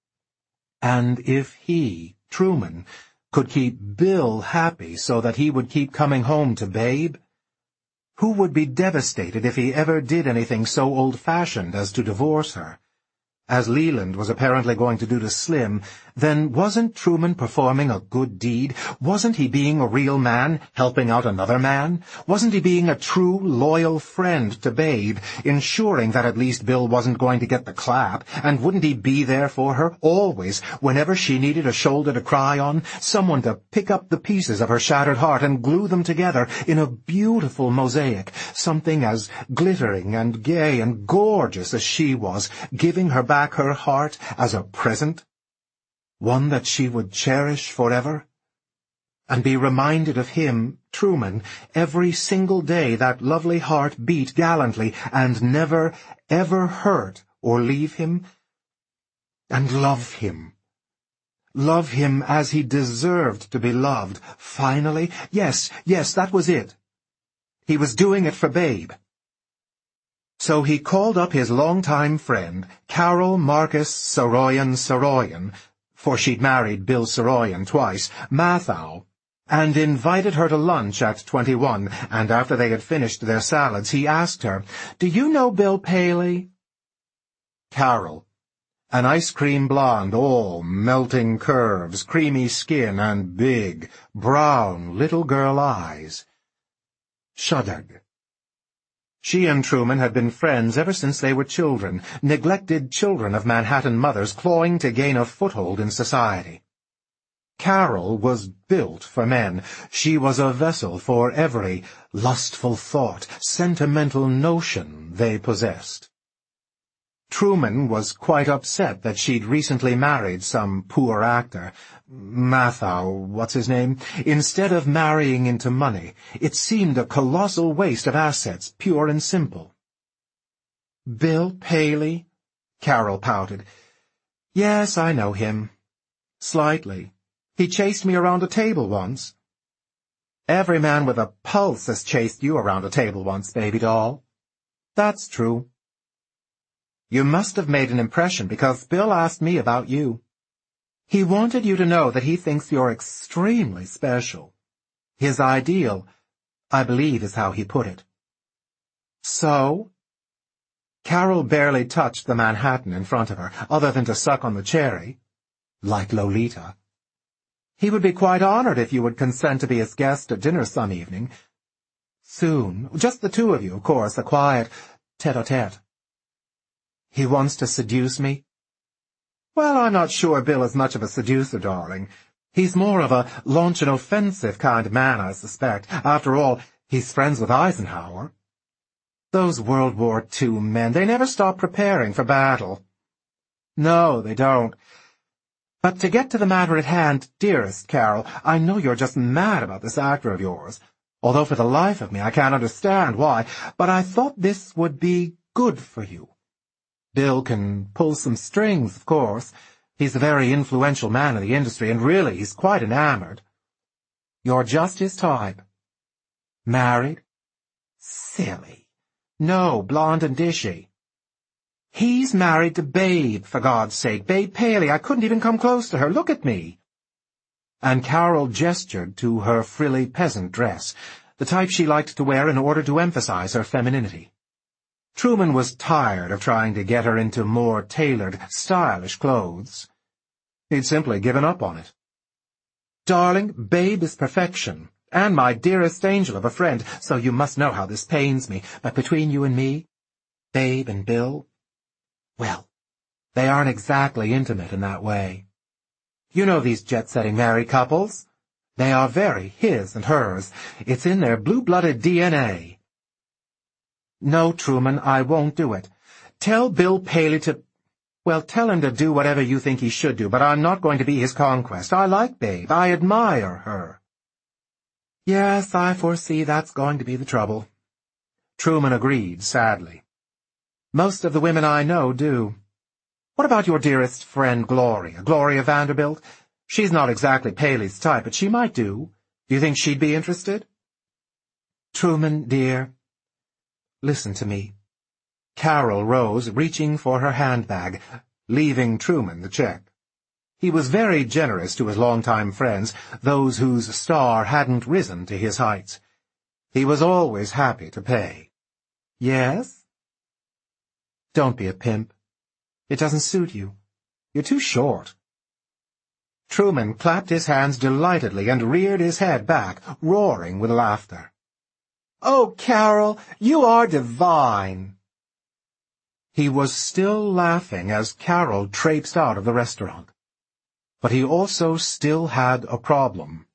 And if he, Truman, could keep Bill happy so that he would keep coming home to Babe, who would be devastated if he ever did anything so old-fashioned as to divorce her? As Leland was apparently going to do to Slim, then wasn't Truman performing a good deed? Wasn't he being a real man, helping out another man? Wasn't he being a true, loyal friend to Babe, ensuring that at least Bill wasn't going to get the clap? And wouldn't he be there for her, always, whenever she needed a shoulder to cry on, someone to pick up the pieces of her shattered heart and glue them together in a beautiful mosaic, something as glittering and gay and gorgeous as she was, giving her back her heart as a present? One that she would cherish forever? And be reminded of him, Truman, every single day that lovely heart beat gallantly and never, ever hurt or leave him? And love him. Love him as he deserved to be loved, finally? Yes, that was it. He was doing it for Babe. So he called up his longtime friend, Carol Marcus Saroyan, for she'd married Bill Saroyan twice, Mathau, and invited her to lunch at 21, and after they had finished their salads, he asked her, "Do you know Bill Paley?" Carol, an ice cream blonde, all melting curves, creamy skin, and big, brown, little girl eyes, shuddered. She and Truman had been friends ever since they were children, neglected children of Manhattan mothers clawing to gain a foothold in society. Carol was built for men. She was a vessel for every lustful thought, sentimental notion they possessed. Truman was quite upset that she'd recently married some poor actor, Mathau, what's his name? Instead of marrying into money, it seemed a colossal waste of assets, pure and simple. "Bill Paley?" Carol pouted. "Yes, I know him. Slightly. He chased me around a table once." "Every man with a pulse has chased you around a table once, baby doll." "That's true." "You must have made an impression, because Bill asked me about you." He wanted you to know that he thinks you're extremely special. His ideal, I believe, is how he put it. So? Carol barely touched the Manhattan in front of her, other than to suck on the cherry. Like Lolita. He would be quite honored if you would consent to be his guest at dinner some evening. Soon. Just the two of you, of course, a quiet tete-a-tete. He wants to seduce me? Well, I'm not sure Bill is much of a seducer, darling. He's more of a launch an offensive kind of man, I suspect. After all, he's friends with Eisenhower. Those World War II men, they never stop preparing for battle. No, they don't. But to get to the matter at hand, dearest Carol, I know you're just mad about this actor of yours, although for the life of me I can't understand why, but I thought this would be good for you. Bill can pull some strings, of course. He's a very influential man in the industry, and really he's quite enamored. You're just his type. Married? Silly. No, blonde and dishy. He's married to Babe, for God's sake. Babe Paley. I couldn't even come close to her. Look at me. And Carol gestured to her frilly peasant dress, the type she liked to wear in order to emphasize her femininity. Truman was tired of trying to get her into more tailored, stylish clothes. He'd simply given up on it. Darling, Babe is perfection, and my dearest angel of a friend, so you must know how this pains me. But between you and me, Babe and Bill, well, they aren't exactly intimate in that way. You know these jet-setting married couples? They are very his and hers. It's in their blue-blooded DNA. No, Truman, I won't do it. Tell Bill Paley to... Well, tell him to do whatever you think he should do, but I'm not going to be his conquest. I like Babe. I admire her. Yes, I foresee that's going to be the trouble. Truman agreed, sadly. Most of the women I know do. What about your dearest friend Gloria Vanderbilt? She's not exactly Paley's type, but she might do. Do you think she'd be interested? Truman, dear, listen to me. Carol rose, reaching for her handbag, leaving Truman the check. He was very generous to his longtime friends, those whose star hadn't risen to his heights. He was always happy to pay. Yes? Don't be a pimp. It doesn't suit you. You're too short. Truman clapped his hands delightedly and reared his head back, roaring with laughter. Oh, Carol, you are divine! He was still laughing as Carol traipsed out of the restaurant. But he also still had a problem.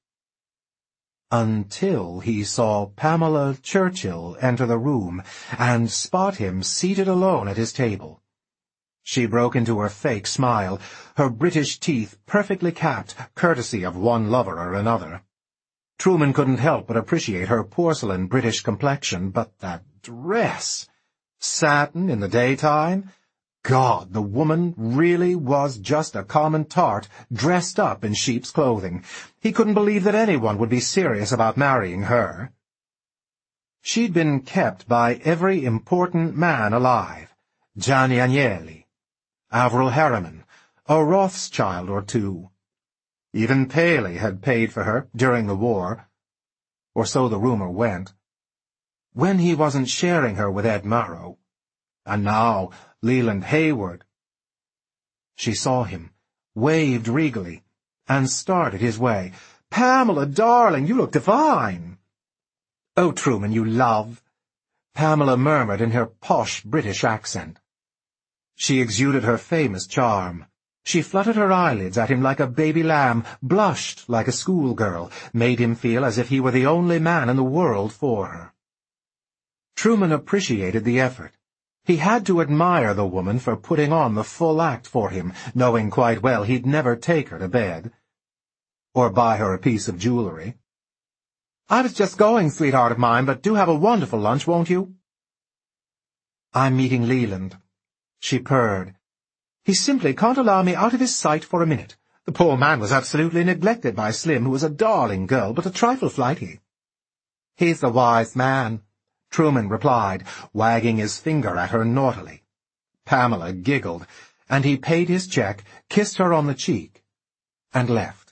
Until he saw Pamela Churchill enter the room and spot him seated alone at his table. She broke into her fake smile, her British teeth perfectly capped, courtesy of one lover or another. Truman couldn't help but appreciate her porcelain British complexion, but that dress! Satin in the daytime? God, the woman really was just a common tart, dressed up in sheep's clothing. He couldn't believe that anyone would be serious about marrying her. She'd been kept by every important man alive. Gianni Agnelli, Averell Harriman, a Rothschild or two. Even Paley had paid for her during the war, or so the rumor went, when he wasn't sharing her with Ed Murrow. And now, Leland Hayward. She saw him, waved regally, and started his way. Pamela, darling, you look divine. Oh, Truman, you love, Pamela murmured in her posh British accent. She exuded her famous charm. She fluttered her eyelids at him like a baby lamb, blushed like a schoolgirl, made him feel as if he were the only man in the world for her. Truman appreciated the effort. He had to admire the woman for putting on the full act for him, knowing quite well he'd never take her to bed. Or buy her a piece of jewelry. I was just going, sweetheart of mine, but do have a wonderful lunch, won't you? I'm meeting Leland, she purred. He simply can't allow me out of his sight for a minute. The poor man was absolutely neglected by Slim, who was a darling girl, but a trifle flighty. He's the wise man, Truman replied, wagging his finger at her naughtily. Pamela giggled, and he paid his check, kissed her on the cheek, and left.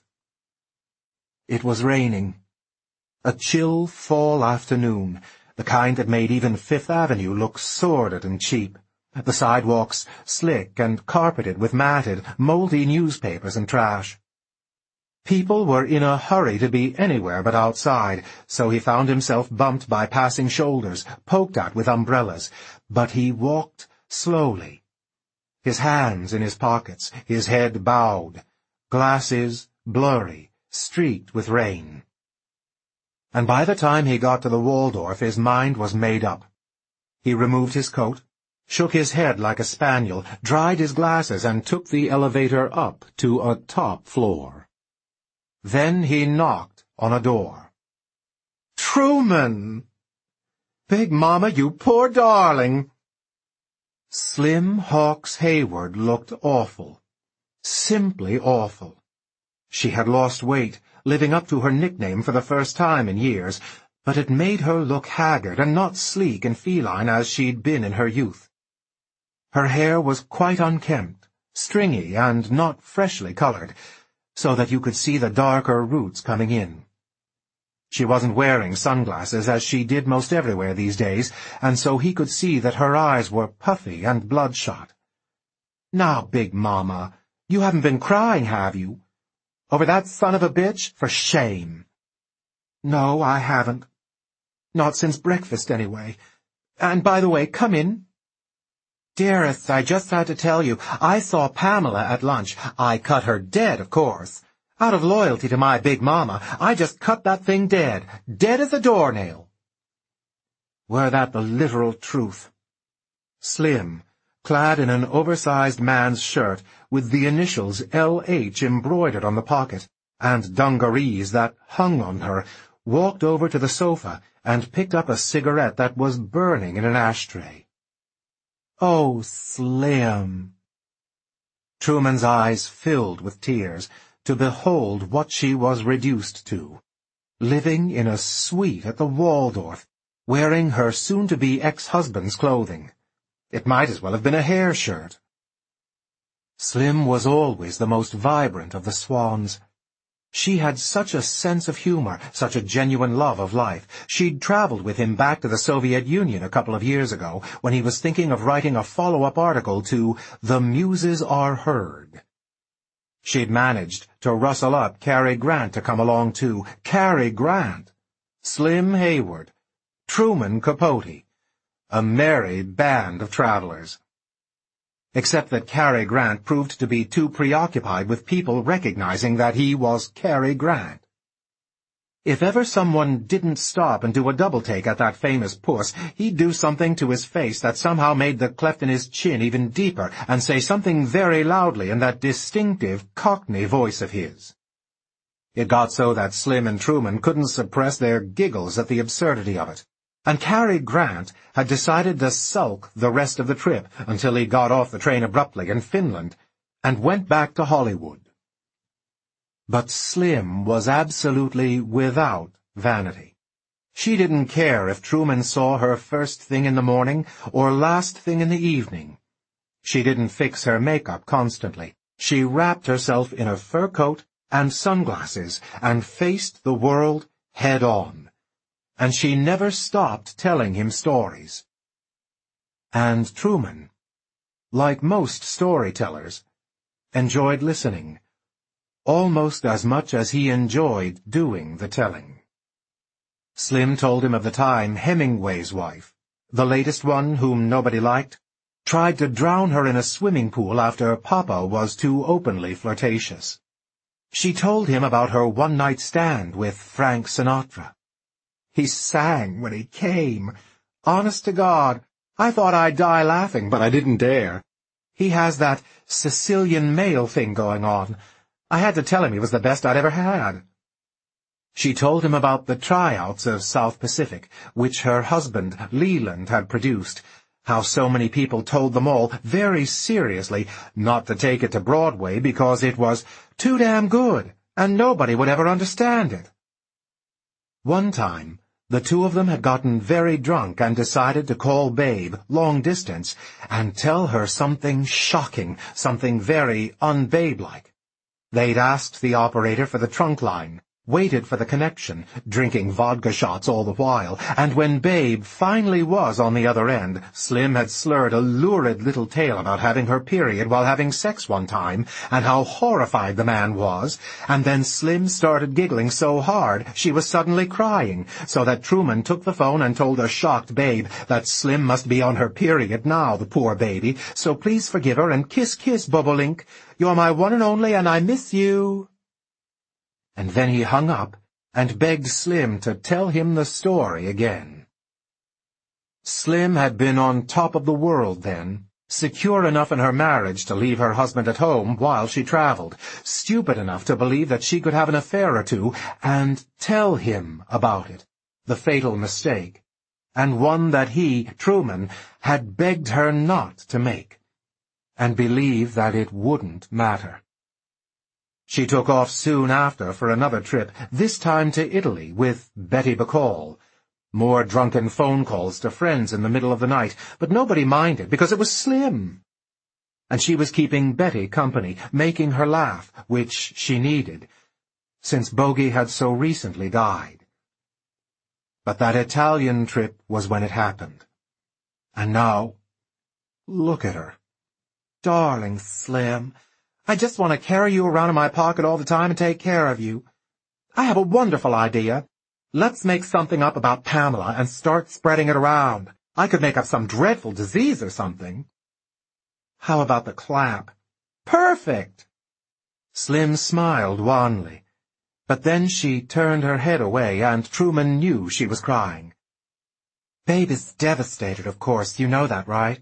It was raining. A chill fall afternoon, the kind that made even Fifth Avenue look sordid and cheap. The sidewalks slick and carpeted with matted, moldy newspapers and trash. People were in a hurry to be anywhere but outside, so he found himself bumped by passing shoulders, poked at with umbrellas, but he walked slowly. His hands in his pockets, his head bowed, glasses blurry, streaked with rain. And by the time he got to the Waldorf, his mind was made up. He removed his coat, shook his head like a spaniel, dried his glasses, and took the elevator up to a top floor. Then he knocked on a door. "Truman! Big Mama, you poor darling!" Slim Hawks Hayward looked awful. Simply awful. She had lost weight, living up to her nickname for the first time in years, but it made her look haggard and not sleek and feline as she'd been in her youth. Her hair was quite unkempt, stringy and not freshly colored, so that you could see the darker roots coming in. She wasn't wearing sunglasses, as she did most everywhere these days, and so he could see that her eyes were puffy and bloodshot. "Now, Big Mama, you haven't been crying, have you? Over that son of a bitch? For shame." "No, I haven't. Not since breakfast, anyway. And by the way, come in." "Dearest, I just had to tell you, I saw Pamela at lunch. I cut her dead, of course. Out of loyalty to my Big Mama, I just cut that thing dead. Dead as a doornail." Were that the literal truth? Slim, clad in an oversized man's shirt with the initials L.H. embroidered on the pocket, and dungarees that hung on her, walked over to the sofa and picked up a cigarette that was burning in an ashtray. "Oh, Slim!" Truman's eyes filled with tears to behold what she was reduced to, living in a suite at the Waldorf, wearing her soon-to-be ex-husband's clothing. It might as well have been a hair shirt. Slim was always the most vibrant of the swans. She had such a sense of humor, such a genuine love of life. She'd traveled with him back to the Soviet Union a couple of years ago, when he was thinking of writing a follow-up article to The Muses Are Heard. She'd managed to rustle up Cary Grant to come along too. Cary Grant! Slim Hayward! Truman Capote! A merry band of travelers. Except that Cary Grant proved to be too preoccupied with people recognizing that he was Cary Grant. If ever someone didn't stop and do a double-take at that famous puss, he'd do something to his face that somehow made the cleft in his chin even deeper and say something very loudly in that distinctive Cockney voice of his. It got so that Slim and Truman couldn't suppress their giggles at the absurdity of it, and Cary Grant had decided to sulk the rest of the trip until he got off the train abruptly in Finland and went back to Hollywood. But Slim was absolutely without vanity. She didn't care if Truman saw her first thing in the morning or last thing in the evening. She didn't fix her makeup constantly. She wrapped herself in a fur coat and sunglasses and faced the world head on. And she never stopped telling him stories. And Truman, like most storytellers, enjoyed listening, almost as much as he enjoyed doing the telling. Slim told him of the time Hemingway's wife, the latest one whom nobody liked, tried to drown her in a swimming pool after Papa was too openly flirtatious. She told him about her one-night stand with Frank Sinatra. He sang when he came. Honest to God, I thought I'd die laughing, but I didn't dare. He has that Sicilian male thing going on. I had to tell him he was the best I'd ever had. She told him about the tryouts of South Pacific, which her husband, Leland, had produced, how so many people told them all, very seriously, not to take it to Broadway because it was too damn good, and nobody would ever understand it. One time, the two of them had gotten very drunk and decided to call Babe, long distance, and tell her something shocking, something very un-Babe-like. They'd asked the operator for the trunk line, waited for the connection, drinking vodka shots all the while, and when Babe finally was on the other end, Slim had slurred a lurid little tale about having her period while having sex one time, and how horrified the man was, and then Slim started giggling so hard she was suddenly crying, so that Truman took the phone and told a shocked Babe that Slim must be on her period now, the poor baby, so please forgive her and kiss, kiss, Bobolink. You're my one and only, and I miss you. And then he hung up and begged Slim to tell him the story again. Slim had been on top of the world then, secure enough in her marriage to leave her husband at home while she traveled, stupid enough to believe that she could have an affair or two and tell him about it, the fatal mistake, and one that he, Truman, had begged her not to make, and believe that it wouldn't matter. She took off soon after for another trip, this time to Italy with Betty Bacall. More drunken phone calls to friends in the middle of the night, but nobody minded because it was Slim. And she was keeping Betty company, making her laugh, which she needed, since Bogey had so recently died. But that Italian trip was when it happened. And now, look at her. Darling Slim, I just want to carry you around in my pocket all the time and take care of you. I have a wonderful idea. Let's make something up about Pamela and start spreading it around. I could make up some dreadful disease or something. How about the clap? Perfect! Slim smiled wanly, but then she turned her head away and Truman knew she was crying. Babe is devastated, of course. You know that, right?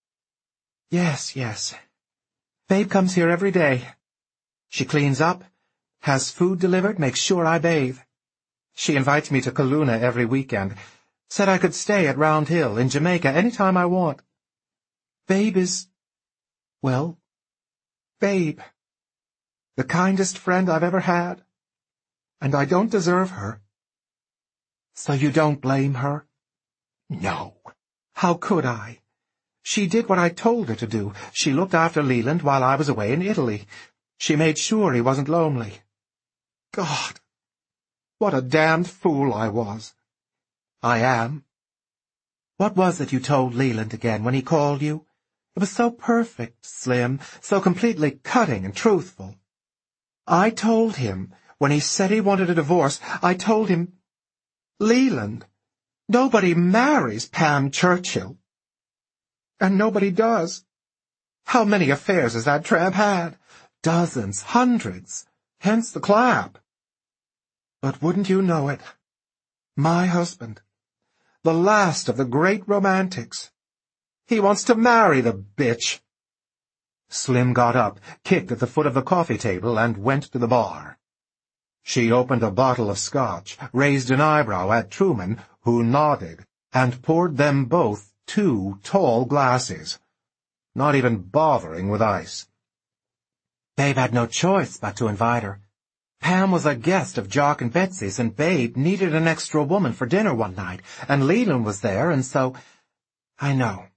Yes. Babe comes here every day. She cleans up, has food delivered, makes sure I bathe. She invites me to Kaluna every weekend. Said I could stay at Round Hill in Jamaica any time I want. Babe is, well, Babe. The kindest friend I've ever had. And I don't deserve her. So you don't blame her? No. How could I? She did what I told her to do. She looked after Leland while I was away in Italy. She made sure he wasn't lonely. God, what a damned fool I was. I am. What was it you told Leland again when he called you? It was so perfect, Slim, so completely cutting and truthful. I told him, when he said he wanted a divorce, I told him, Leland, nobody marries Pam Churchill. And nobody does. How many affairs has that tramp had? Dozens, hundreds. Hence the clap. But wouldn't you know it? My husband, the last of the great romantics. He wants to marry the bitch. Slim got up, kicked at the foot of the coffee table, and went to the bar. She opened a bottle of scotch, raised an eyebrow at Truman, who nodded, and poured them both 2 tall glasses, not even bothering with ice. Babe had no choice but to invite her. Pam was a guest of Jock and Betsy's, and Babe needed an extra woman for dinner one night, and Leland was there, and so— I know.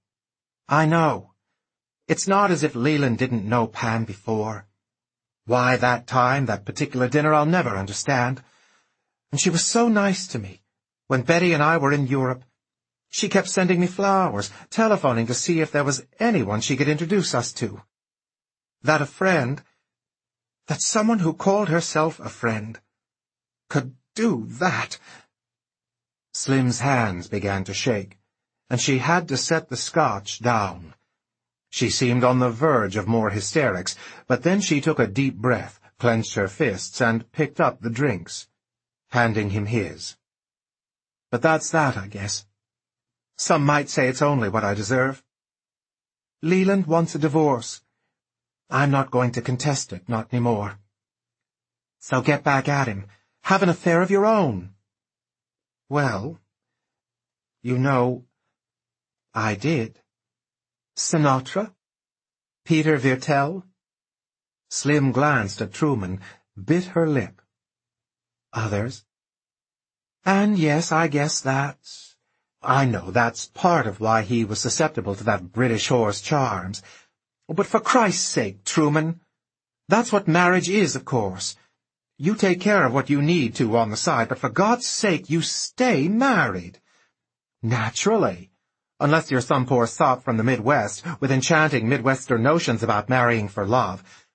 It's not as if Leland didn't know Pam before. Why that time, that particular dinner, I'll never understand. And she was so nice to me. When Betty and I were in Europe, she kept sending me flowers, telephoning to see if there was anyone she could introduce us to. That someone who called herself a friend could do that. Slim's hands began to shake, and she had to set the scotch down. She seemed on the verge of more hysterics, but then she took a deep breath, clenched her fists, and picked up the drinks, handing him his. But that's that, I guess. Some might say it's only what I deserve. Leland wants a divorce. I'm not going to contest it, not anymore. So get back at him. Have an affair of your own. Well, you know, I did. Sinatra? Peter Virtel? Slim glanced at Truman, bit her lip. Others? And yes, I guess I know that's part of why he was susceptible to that British whore's charms. But for Christ's sake, Truman, That's what marriage is, of course. You take care of what you need to on the side, but for God's sake, you stay married. Naturally. Unless you're some poor sot from the Midwest with enchanting Midwestern notions about marrying for love.